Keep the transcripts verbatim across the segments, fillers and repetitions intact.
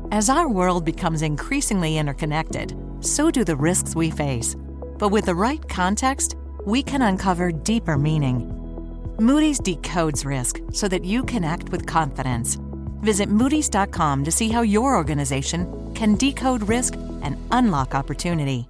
As our world becomes increasingly interconnected, so do the risks we face. But with the right context, we can uncover deeper meaning. Moody's decodes risk so that you can act with confidence. Visit Moody's dot com to see how your organization can decode risk and unlock opportunity.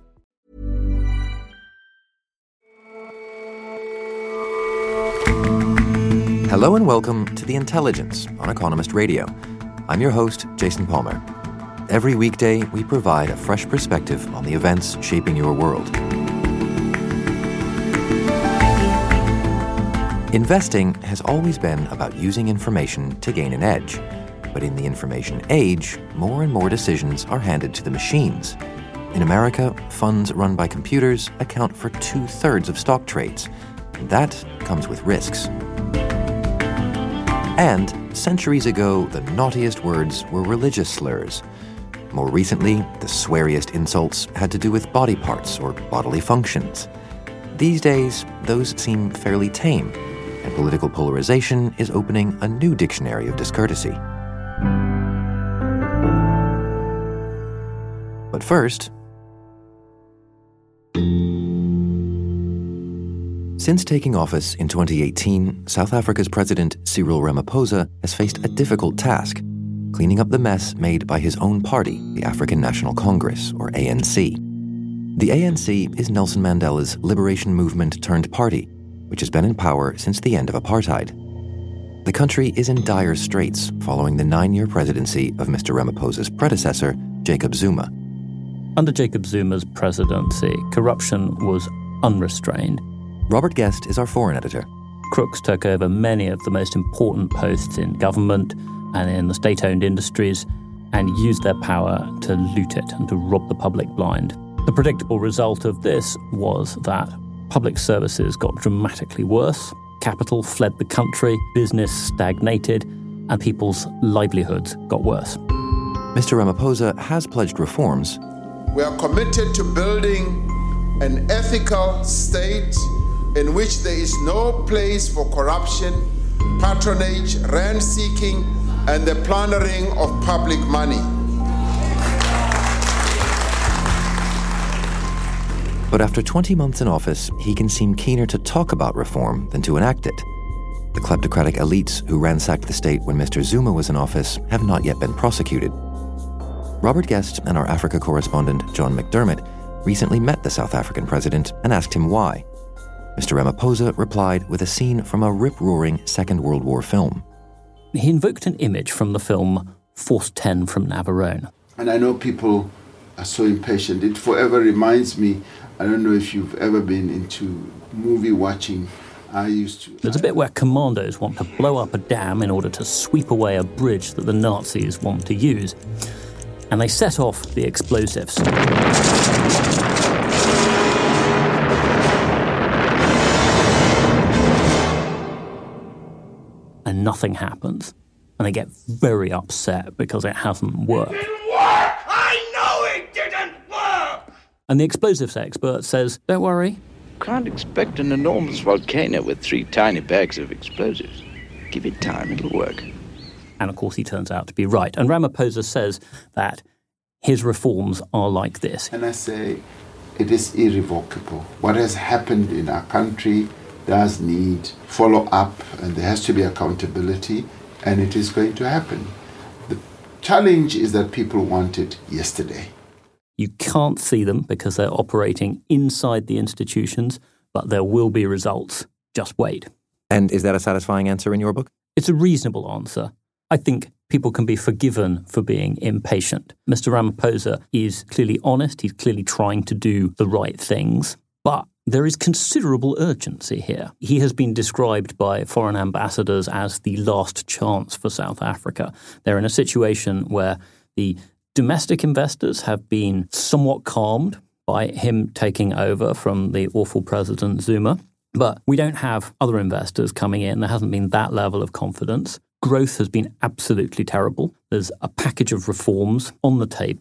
Hello and welcome to The Intelligence on Economist Radio. I'm your host, Jason Palmer. Every weekday, we provide a fresh perspective on the events shaping your world. Investing has always been about using information to gain an edge. But in the information age, more and more decisions are handed to the machines. In America, funds run by computers account for two-thirds of stock trades. And that comes with risks. And centuries ago, the naughtiest words were religious slurs. More recently, the sweariest insults had to do with body parts or bodily functions. These days, those seem fairly tame, and political polarization is opening a new dictionary of discourtesy. But first, since taking office in twenty eighteen, South Africa's President Cyril Ramaphosa has faced a difficult task, cleaning up the mess made by his own party, the African National Congress, or A N C. The A N C is Nelson Mandela's liberation movement turned party, which has been in power since the end of apartheid. The country is in dire straits following the nine-year presidency of Mister Ramaphosa's predecessor, Jacob Zuma. Under Jacob Zuma's presidency, corruption was unrestrained. Robert Guest is our foreign editor. Crooks took over many of the most important posts in government and in the state-owned industries and used their power to loot it and to rob the public blind. The predictable result of this was that public services got dramatically worse, capital fled the country, business stagnated, and people's livelihoods got worse. Mister Ramaphosa has pledged reforms. We are committed to building an ethical state in which there is no place for corruption, patronage, rent-seeking, and the plundering of public money. But after twenty months in office, he can seem keener to talk about reform than to enact it. The kleptocratic elites who ransacked the state when Mister Zuma was in office have not yet been prosecuted. Robert Guest and our Africa correspondent, John McDermott, recently met the South African president and asked him why. Mister Ramaphosa replied with a scene from a rip-roaring Second World War film. He invoked an image from the film Force ten from Navarone. And I know people are so impatient. It forever reminds me, I don't know if you've ever been into movie watching. I used to. There's a bit where commandos want to blow up a dam in order to sweep away a bridge that the Nazis want to use. And they set off the explosives. And nothing happens. And they get very upset because it hasn't worked. It didn't work! I know it didn't work! And the explosives expert says, don't worry. Can't expect an enormous volcano with three tiny bags of explosives. Give it time, it'll work. And of course he turns out to be right. And Ramaphosa says that his reforms are like this. And I say, it is irrevocable. What has happened in our country does need follow-up, and there has to be accountability, and it is going to happen. The challenge is that people want it yesterday. You can't see them because they're operating inside the institutions, but there will be results. Just wait. And is that a satisfying answer in your book? It's a reasonable answer. I think people can be forgiven for being impatient. Mister Ramaphosa is clearly honest. He's clearly trying to do the right things. But there is considerable urgency here. He has been described by foreign ambassadors as the last chance for South Africa. They're in a situation where the domestic investors have been somewhat calmed by him taking over from the awful President Zuma. But we don't have other investors coming in. There hasn't been that level of confidence. Growth has been absolutely terrible. There's a package of reforms on the table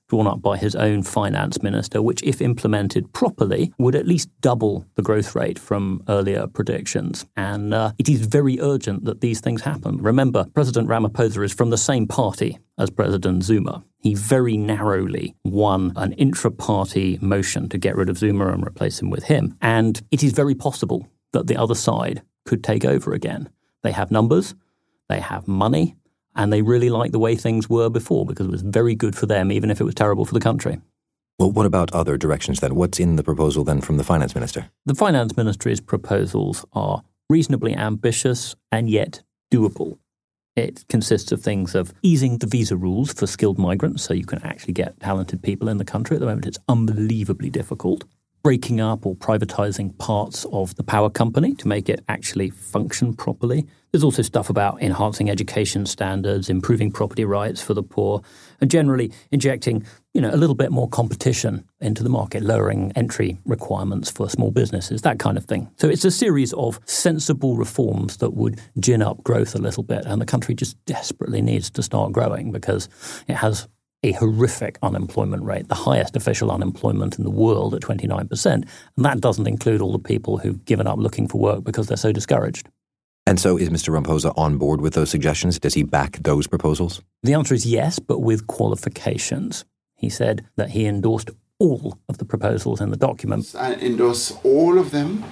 drawn up by his own finance minister, which, if implemented properly, would at least double the growth rate from earlier predictions. And uh, it is very urgent that these things happen. Remember, President Ramaphosa is from the same party as President Zuma. He very narrowly won an intra-party motion to get rid of Zuma and replace him with him. And it is very possible that the other side could take over again. They have numbers, they have money, and they really like the way things were before because it was very good for them, even if it was terrible for the country. Well, what about other directions then? What's in the proposal then from the finance minister? The finance ministry's proposals are reasonably ambitious and yet doable. It consists of things of easing the visa rules for skilled migrants so you can actually get talented people in the country. At the moment, it's unbelievably difficult. Breaking up or privatizing parts of the power company to make it actually function properly. There's also stuff about enhancing education standards, improving property rights for the poor, and generally injecting, you know, a little bit more competition into the market, lowering entry requirements for small businesses, that kind of thing. So it's a series of sensible reforms that would gin up growth a little bit, and the country just desperately needs to start growing because it has a horrific unemployment rate, the highest official unemployment in the world at twenty-nine percent. And that doesn't include all the people who've given up looking for work because they're so discouraged. And so is Mister Ramaphosa on board with those suggestions? Does he back those proposals? The answer is yes, but with qualifications. He said that he endorsed all of the proposals in the document. I endorse all of them.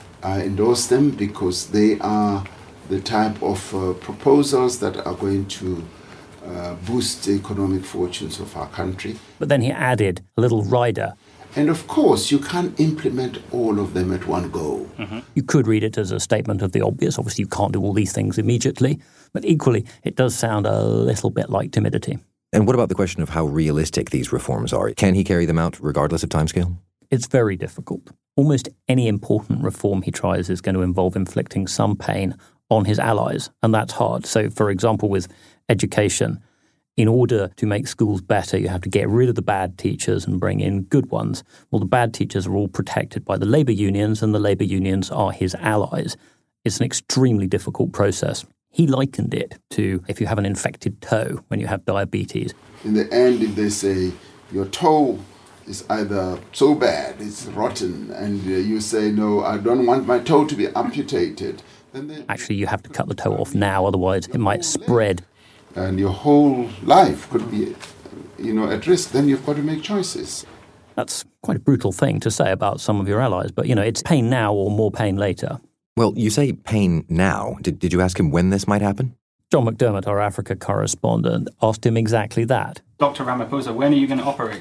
I endorse them because they are the type of uh, proposals that are going to Uh, boost the economic fortunes of our country. But then he added a little rider. And of course, you can't implement all of them at one go. Mm-hmm. You could read it as a statement of the obvious. Obviously, you can't do all these things immediately. But equally, it does sound a little bit like timidity. And what about the question of how realistic these reforms are? Can he carry them out regardless of timescale? It's very difficult. Almost any important reform he tries is going to involve inflicting some pain on his allies, and that's hard. So, for example, with education, in order to make schools better, you have to get rid of the bad teachers and bring in good ones. Well, the bad teachers are all protected by the labour unions, and the labour unions are his allies. It's an extremely difficult process. He likened it to if you have an infected toe when you have diabetes. In the end, if they say your toe is either so bad, it's rotten, and uh, you say, no, I don't want my toe to be amputated, then they... Actually, you have to cut the toe off now, otherwise it might spread. And your whole life could be, you know, at risk. Then you've got to make choices. That's quite a brutal thing to say about some of your allies, but, you know, it's pain now or more pain later. Well, you say pain now. Did, did you ask him when this might happen? John McDermott, our Africa correspondent, asked him exactly that. Doctor Ramaphosa, when are you going to operate?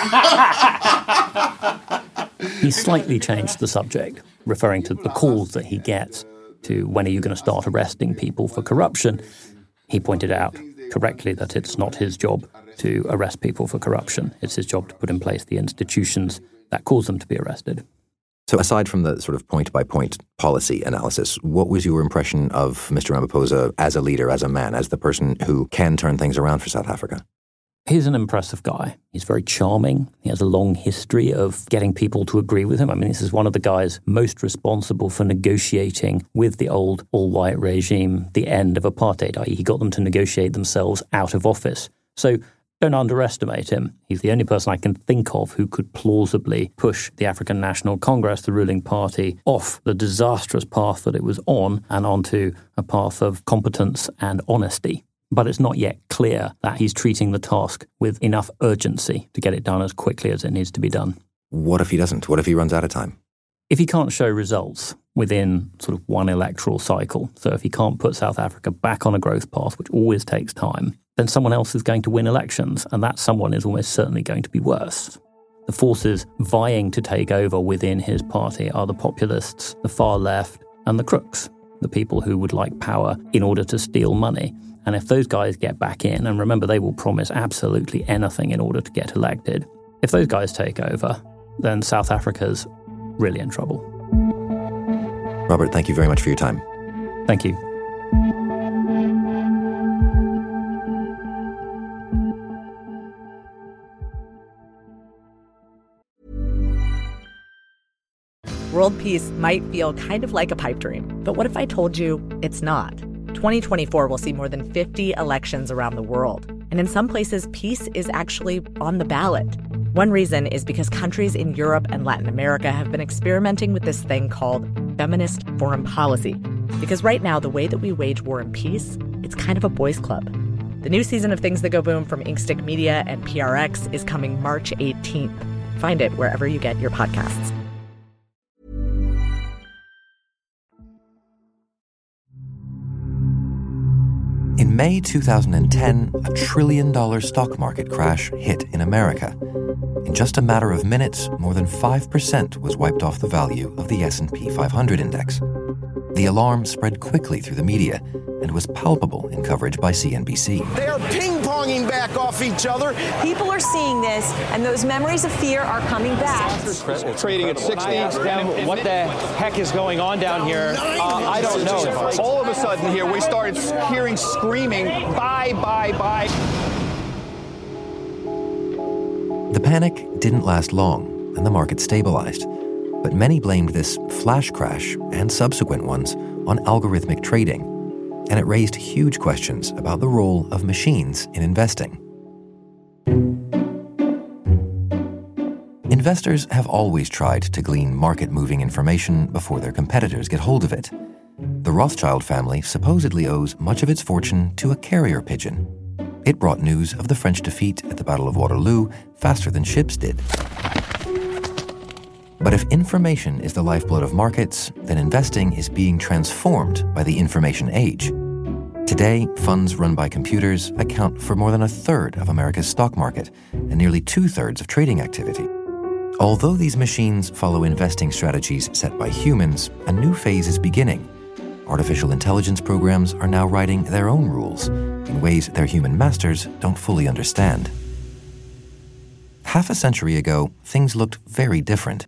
He slightly changed the subject, referring to the calls that he gets to when are you going to start arresting people for corruption. He pointed out correctly that it's not his job to arrest people for corruption. It's his job to put in place the institutions that cause them to be arrested. So aside from the sort of point-by-point policy analysis, what was your impression of Mister Ramaphosa as a leader, as a man, as the person who can turn things around for South Africa? He's an impressive guy. He's very charming. He has a long history of getting people to agree with him. I mean, this is one of the guys most responsible for negotiating with the old all-white regime the end of apartheid, that is he got them to negotiate themselves out of office. So don't underestimate him. He's the only person I can think of who could plausibly push the African National Congress, the ruling party, off the disastrous path that it was on and onto a path of competence and honesty. But it's not yet clear that he's treating the task with enough urgency to get it done as quickly as it needs to be done. What if he doesn't? What if he runs out of time? If he can't show results within sort of one electoral cycle, so if he can't put South Africa back on a growth path, which always takes time, then someone else is going to win elections, and that someone is almost certainly going to be worse. The forces vying to take over within his party are the populists, the far left, and the crooks, the people who would like power in order to steal money. And if those guys get back in, and remember, they will promise absolutely anything in order to get elected, if those guys take over, then South Africa's really in trouble. Robert, thank you very much for your time. Thank you. World peace might feel kind of like a pipe dream, but what if I told you it's not? twenty twenty-four will see more than fifty elections around the world. And in some places, peace is actually on the ballot. One reason is because countries in Europe and Latin America have been experimenting with this thing called feminist foreign policy. Because right now, the way that we wage war and peace, it's kind of a boys' club. The new season of Things That Go Boom from Inkstick Media and P R X is coming March eighteenth. Find it wherever you get your podcasts. In May two thousand ten, a trillion-dollar stock market crash hit in America. In just a matter of minutes, more than five percent was wiped off the value of the S and P five hundred index. The alarm spread quickly through the media and was palpable in coverage by C N B C. They are ping-ponging back off each other. People are seeing this, and those memories of fear are coming back. Trading at sixty. Down, what the heck is going on down here? Uh, I don't know. All of a sudden here, we started hearing screaming, buy, buy, buy. The panic didn't last long, and the market stabilized. But many blamed this flash crash and subsequent ones on algorithmic trading, and it raised huge questions about the role of machines in investing. Investors have always tried to glean market-moving information before their competitors get hold of it. The Rothschild family supposedly owes much of its fortune to a carrier pigeon. It brought news of the French defeat at the Battle of Waterloo faster than ships did. But if information is the lifeblood of markets, then investing is being transformed by the information age. Today, funds run by computers account for more than a third of America's stock market and nearly two-thirds of trading activity. Although these machines follow investing strategies set by humans, a new phase is beginning. Artificial intelligence programs are now writing their own rules in ways their human masters don't fully understand. Half a century ago, things looked very different.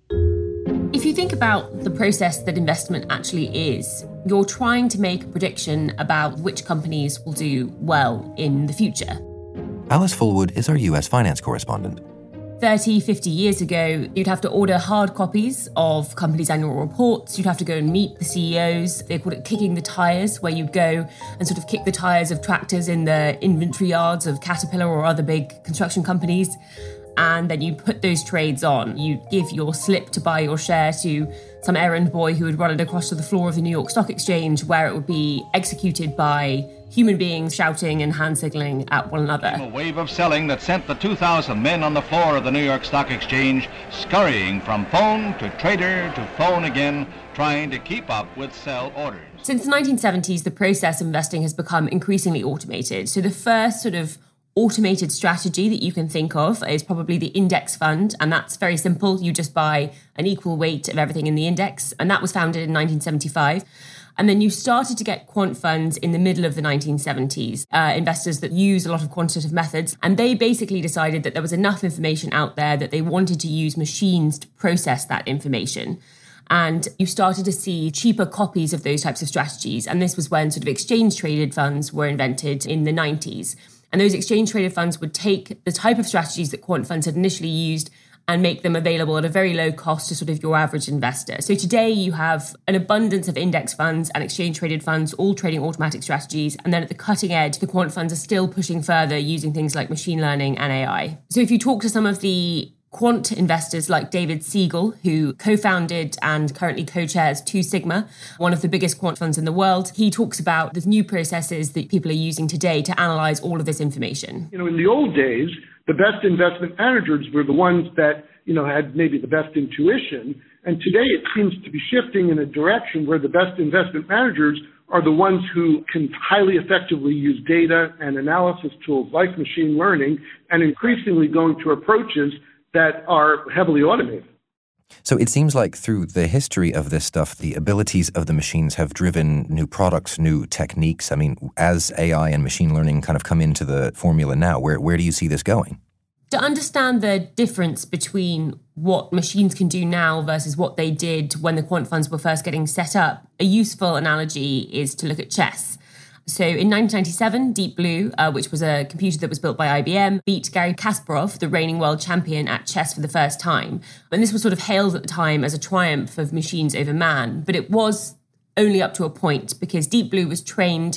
If you think about the process that investment actually is, you're trying to make a prediction about which companies will do well in the future. Alice Fullwood is our U S finance correspondent. thirty, fifty years ago, you'd have to order hard copies of companies' annual reports. You'd have to go and meet the C E Os. They called it kicking the tyres, where you'd go and sort of kick the tyres of tractors in the inventory yards of Caterpillar or other big construction companies. And then you put those trades on. You give your slip to buy your share to some errand boy who would run it across to the floor of the New York Stock Exchange, where it would be executed by human beings shouting and hand signaling at one another. A wave of selling that sent the two thousand men on the floor of the New York Stock Exchange scurrying from phone to trader to phone again, trying to keep up with sell orders. Since the nineteen seventies, the process of investing has become increasingly automated. So the first sort of automated strategy that you can think of is probably the index fund, and that's very simple. You just buy an equal weight of everything in the index, and that was founded in nineteen seventy-five. And then you started to get quant funds in the middle of the nineteen seventies, uh, investors that use a lot of quantitative methods, and they basically decided that there was enough information out there that they wanted to use machines to process that information. And you started to see cheaper copies of those types of strategies, and this was when sort of exchange-traded funds were invented in the nineties. And those exchange-traded funds would take the type of strategies that quant funds had initially used and make them available at a very low cost to sort of your average investor. So today you have an abundance of index funds and exchange-traded funds, all trading automatic strategies. And then at the cutting edge, the quant funds are still pushing further using things like machine learning and A I. So if you talk to some of the quant investors like David Siegel, who co-founded and currently co-chairs Two Sigma, one of the biggest quant funds in the world, he talks about the new processes that people are using today to analyze all of this information. You know, in the old days, the best investment managers were the ones that, you know, had maybe the best intuition. And today it seems to be shifting in a direction where the best investment managers are the ones who can highly effectively use data and analysis tools like machine learning, and increasingly going to approaches that are heavily automated. So it seems like through the history of this stuff, the abilities of the machines have driven new products, new techniques. I mean, as A I and machine learning kind of come into the formula now, where, where do you see this going? To understand the difference between what machines can do now versus what they did when the quant funds were first getting set up, a useful analogy is to look at chess. So in nineteen ninety-seven, Deep Blue, uh, which was a computer that was built by I B M, beat Garry Kasparov, the reigning world champion at chess, for the first time. And this was sort of hailed at the time as a triumph of machines over man. But it was only up to a point, because Deep Blue was trained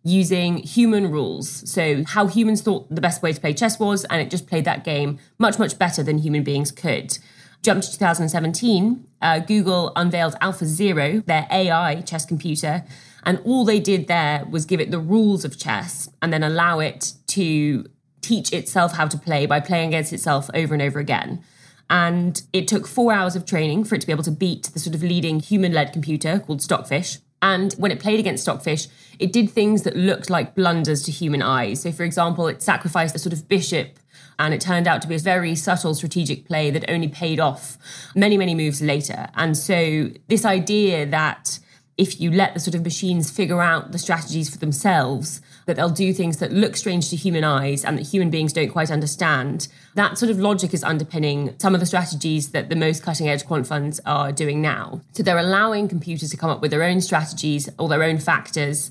using human rules. So how humans thought the best way to play chess was, and it just played that game much, much better than human beings could. Jump to two thousand seventeen, uh, Google unveiled AlphaZero, their A I chess computer, and all they did there was give it the rules of chess and then allow it to teach itself how to play by playing against itself over and over again. And it took four hours of training for it to be able to beat the sort of leading human-led computer called Stockfish. And when it played against Stockfish, it did things that looked like blunders to human eyes. So, for example, it sacrificed a sort of bishop, and it turned out to be a very subtle strategic play that only paid off many, many moves later. And so this idea that if you let the sort of machines figure out the strategies for themselves, that they'll do things that look strange to human eyes and that human beings don't quite understand, that sort of logic is underpinning some of the strategies that the most cutting-edge quant funds are doing now. So they're allowing computers to come up with their own strategies or their own factors,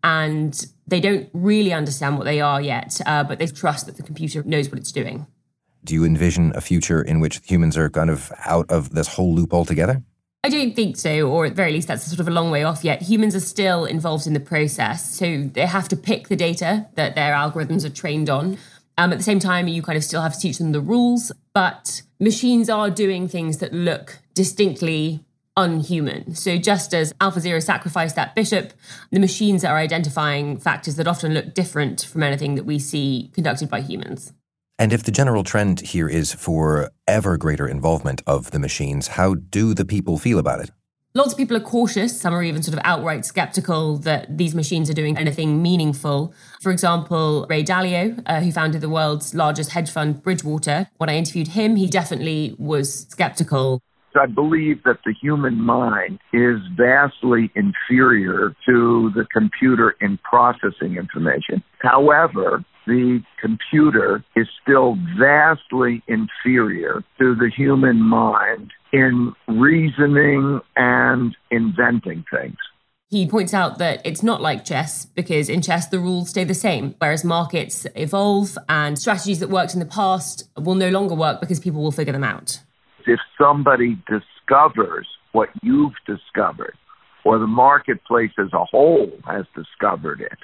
and they don't really understand what they are yet, uh, but they trust that the computer knows what it's doing. Do you envision a future in which humans are kind of out of this whole loop altogether? I don't think so, or at the very least, that's sort of a long way off yet. Humans are still involved in the process, so they have to pick the data that their algorithms are trained on. Um, at the same time, you kind of still have to teach them the rules, but machines are doing things that look distinctly unhuman. So just as AlphaZero sacrificed that bishop, the machines are identifying factors that often look different from anything that we see conducted by humans. And if the general trend here is for ever greater involvement of the machines, how do the people feel about it? Lots of people are cautious. Some are even sort of outright skeptical that these machines are doing anything meaningful. For example, Ray Dalio, uh, who founded the world's largest hedge fund, Bridgewater, when I interviewed him, he definitely was skeptical. I believe that the human mind is vastly inferior to the computer in processing information. However, the computer is still vastly inferior to the human mind in reasoning and inventing things. He points out that it's not like chess, because in chess the rules stay the same, whereas markets evolve and strategies that worked in the past will no longer work because people will figure them out. If somebody discovers what you've discovered, or the marketplace as a whole has discovered it,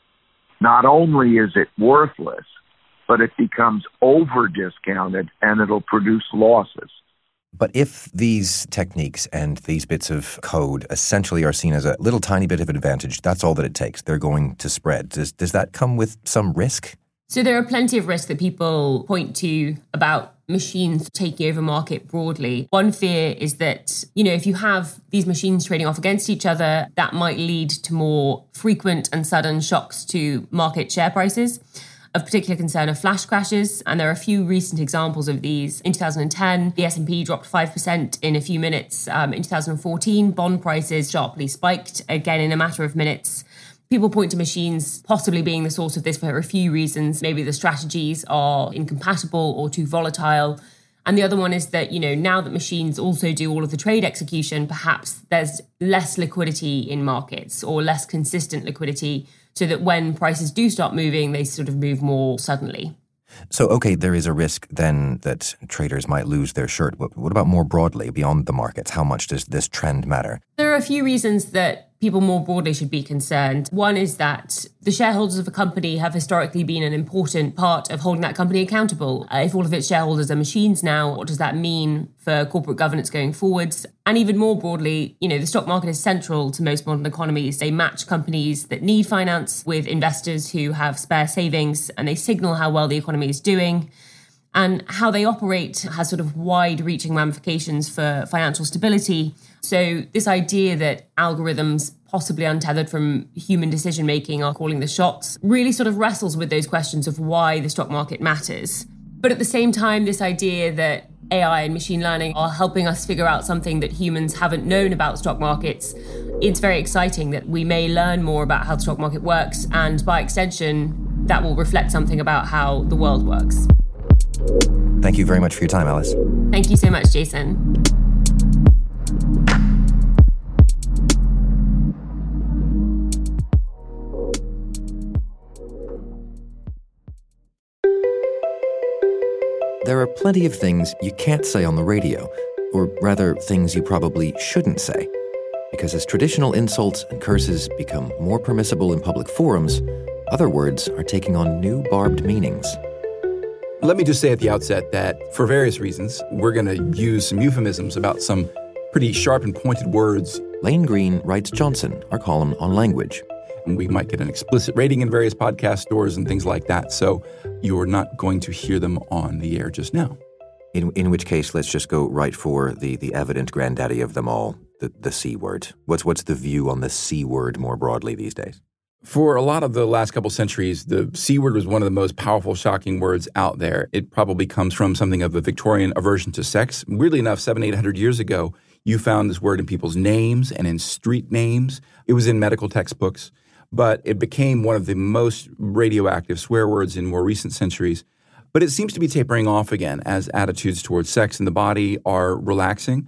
not only is it worthless, but it becomes over-discounted and it'll produce losses. But if these techniques and these bits of code essentially are seen as a little tiny bit of advantage, that's all that it takes, they're going to spread. Does, does that come with some risk? So there are plenty of risks that people point to about machines taking over market broadly. One fear is that, you know, if you have these machines trading off against each other, that might lead to more frequent and sudden shocks to market share prices. Of particular concern are flash crashes, and there are a few recent examples of these. In two thousand ten, the S and P dropped five percent in a few minutes. Um, in two thousand fourteen, bond prices sharply spiked, again in a matter of minutes. People point to machines possibly being the source of this for a few reasons. Maybe the strategies are incompatible or too volatile. And the other one is that, you know, now that machines also do all of the trade execution, perhaps there's less liquidity in markets or less consistent liquidity, so that when prices do start moving, they sort of move more suddenly. So, okay, there is a risk then that traders might lose their shirt. What, what about more broadly, beyond the markets? How much does this trend matter? There are a few reasons that people more broadly should be concerned. One is that the shareholders of a company have historically been an important part of holding that company accountable. Uh, if all of its shareholders are machines now, what does that mean for corporate governance going forwards? And even more broadly, you know, the stock market is central to most modern economies. They match companies that need finance with investors who have spare savings, and they signal how well the economy is doing. And how they operate has sort of wide-reaching ramifications for financial stability. So this idea that algorithms, possibly untethered from human decision-making, are calling the shots really sort of wrestles with those questions of why the stock market matters. But at the same time, this idea that A I and machine learning are helping us figure out something that humans haven't known about stock markets, it's very exciting that we may learn more about how the stock market works, and by extension, that will reflect something about how the world works. Thank you very much for your time, Alice. Thank you so much, Jason. There are plenty of things you can't say on the radio, or rather, things you probably shouldn't say. Because as traditional insults and curses become more permissible in public forums, other words are taking on new barbed meanings. Let me just say at the outset that for various reasons, we're going to use some euphemisms about some pretty sharp and pointed words. Lane Green writes Johnson, our column on language. And we might get an explicit rating in various podcast stores and things like that, so you're not going to hear them on the air just now. In in which case, let's just go right for the, the evident granddaddy of them all, the, the C word. What's what's the view on the C word more broadly these days? For a lot of the last couple centuries, the C word was one of the most powerful, shocking words out there. It probably comes from something of a Victorian aversion to sex. Weirdly enough, seven, eight hundred years ago, you found this word in people's names and in street names. It was in medical textbooks, but it became one of the most radioactive swear words in more recent centuries. But it seems to be tapering off again as attitudes towards sex and the body are relaxing.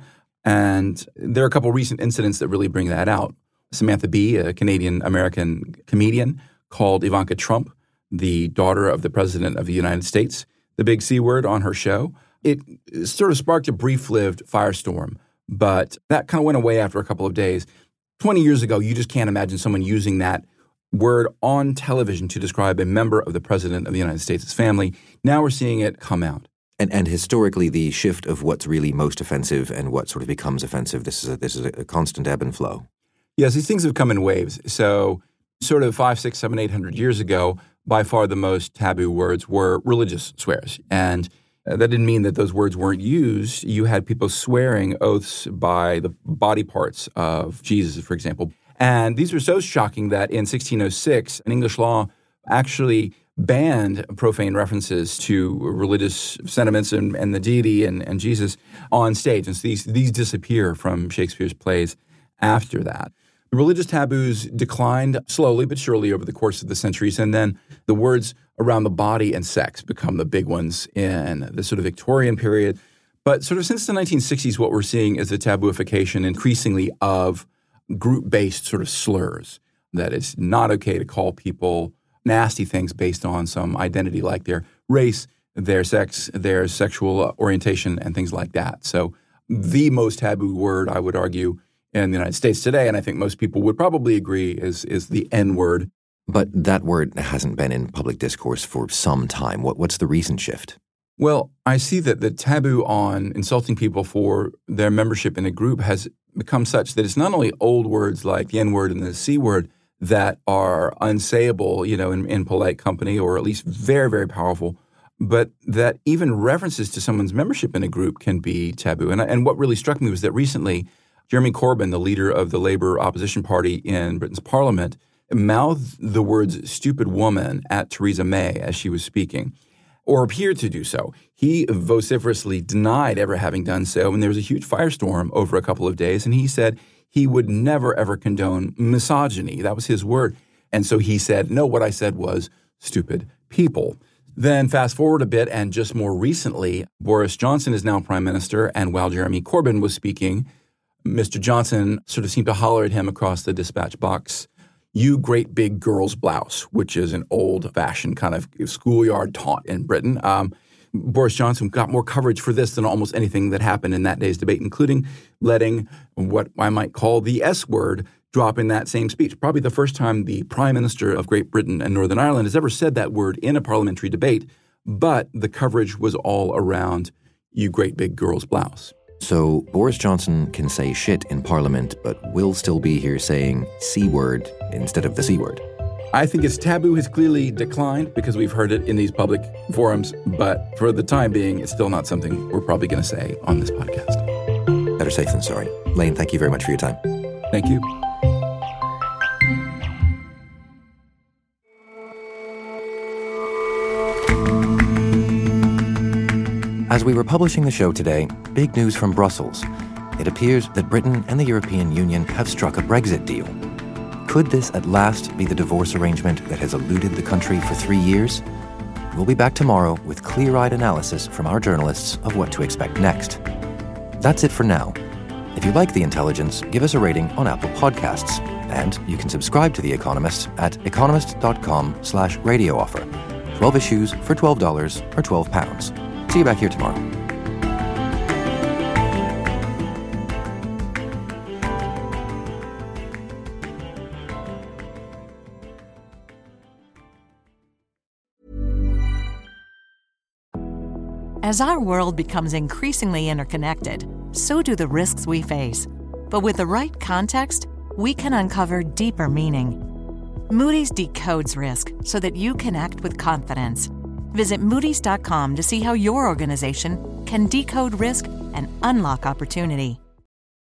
And there are a couple recent incidents that really bring that out. Samantha Bee, a Canadian-American comedian, called Ivanka Trump, the daughter of the President of the United States, the big C word on her show. It sort of sparked a brief-lived firestorm, but that kind of went away after a couple of days. twenty years ago, you just can't imagine someone using that word on television to describe a member of the President of the United States' family. Now we're seeing it come out. And and historically, the shift of what's really most offensive and what sort of becomes offensive, this is a, this is a constant ebb and flow. Yes, these things have come in waves. So sort of five, six, seven, eight hundred years ago, by far the most taboo words were religious swears. And that didn't mean that those words weren't used. You had people swearing oaths by the body parts of Jesus, for example. And these were so shocking that in sixteen oh six, an English law actually banned profane references to religious sentiments and, and the deity and, and Jesus on stage. And so these, these disappear from Shakespeare's plays after that. The religious taboos declined slowly but surely over the course of the centuries, and then the words around the body and sex become the big ones in the sort of Victorian period. But sort of since the nineteen sixties, what we're seeing is the tabooification increasingly of group-based sort of slurs, that it's not okay to call people nasty things based on some identity like their race, their sex, their sexual orientation, and things like that. So the most taboo word, I would argue, in the United States today, and I think most people would probably agree, is is the N-word. But that word hasn't been in public discourse for some time. What What's the recent shift? Well, I see that the taboo on insulting people for their membership in a group has become such that it's not only old words like the N-word and the C-word that are unsayable, you know, in, in polite company, or at least very, very powerful, but that even references to someone's membership in a group can be taboo. And, and what really struck me was that recently, Jeremy Corbyn, the leader of the Labour opposition party in Britain's parliament, mouthed the words stupid woman at Theresa May as she was speaking, or appeared to do so. He vociferously denied ever having done so, and there was a huge firestorm over a couple of days, and he said he would never, ever condone misogyny. That was his word. And so he said, no, what I said was stupid people. Then fast forward a bit, and just more recently, Boris Johnson is now prime minister, and while Jeremy Corbyn was speaking, Mister Johnson sort of seemed to holler at him across the dispatch box, you great big girl's blouse, which is an old-fashioned kind of schoolyard taunt in Britain. Um, Boris Johnson got more coverage for this than almost anything that happened in that day's debate, including letting what I might call the S word drop in that same speech. Probably the first time the Prime Minister of Great Britain and Northern Ireland has ever said that word in a parliamentary debate, but the coverage was all around you great big girl's blouse. So Boris Johnson can say shit in Parliament, but will still be here saying C word instead of the C word. I think its taboo has clearly declined because we've heard it in these public forums, but for the time being, it's still not something we're probably going to say on this podcast. Better safe than sorry. Lane, thank you very much for your time. Thank you. As we were publishing the show today, big news from Brussels. It appears that Britain and the European Union have struck a Brexit deal. Could this at last be the divorce arrangement that has eluded the country for three years? We'll be back tomorrow with clear-eyed analysis from our journalists of what to expect next. That's it for now. If you like The Intelligence, give us a rating on Apple Podcasts. And you can subscribe to The Economist at economist.com slash radio offer. twelve issues for twelve dollars or twelve pounds. See you back here tomorrow. As our world becomes increasingly interconnected, so do the risks we face. But with the right context, we can uncover deeper meaning. Moody's decodes risk so that you can act with confidence. Visit Moody's dot com to see how your organization can decode risk and unlock opportunity.